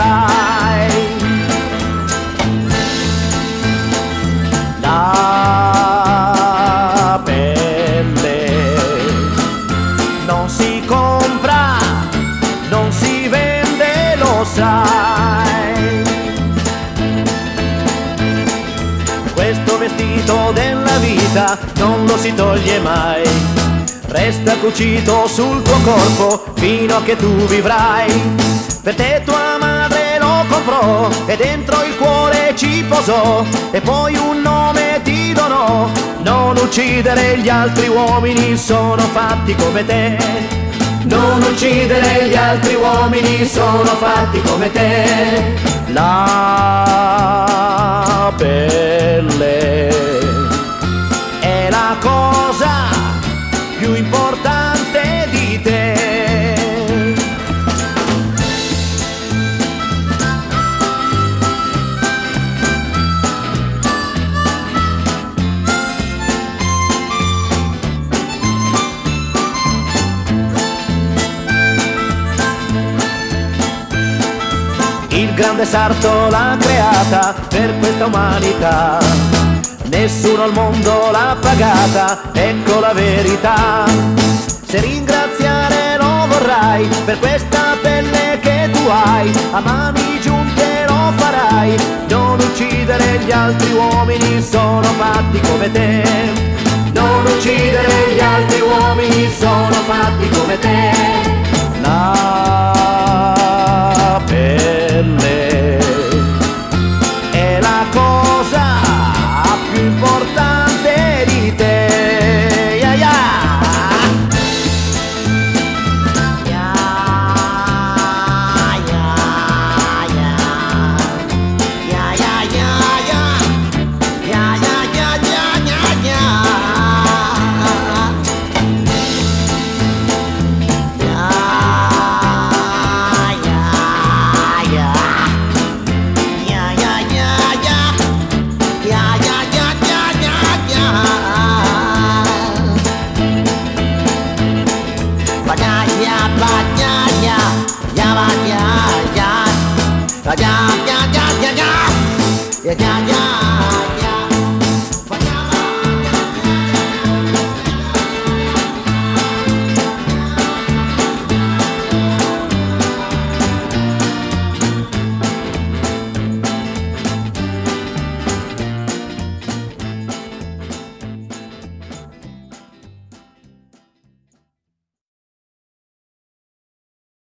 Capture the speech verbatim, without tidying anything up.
sai. La pelle non si compra, non si vende, lo sai. Questo vestito della vita non lo si toglie mai, resta cucito sul tuo corpo fino a che tu vivrai. Per te tua madre lo comprò e dentro il cuore ci posò, e poi un nome ti donò. Non uccidere gli altri uomini, sono fatti come te. Non uccidere gli altri uomini, sono fatti come te. La pelle è la cosa più importante di te. Il grande sarto l'ha creata per questa umanità, nessuno al mondo l'ha pagata, ecco la verità. Se ringraziare lo vorrai per questa pelle che tu hai, a mani giunte lo farai. Non uccidere gli altri uomini, sono fatti come te. Non uccidere gli altri uomini, sono fatti come te. La pelle è la cosa più importante di te. Yeah, yeah. Yeah, yeah, yeah. Yeah, yeah, yeah, yeah. Yeah, yeah, yeah, yeah, yeah, yeah. Yeah, yeah, yeah. Yeah, yeah, yeah, yeah. Yeah, yeah, yeah, yeah, yeah, yeah. Ba-da-ya, ba-da-ya, ya-ba-ya, ya. Ba-da-ya, ya, ya, ya. Ya, ya, ya.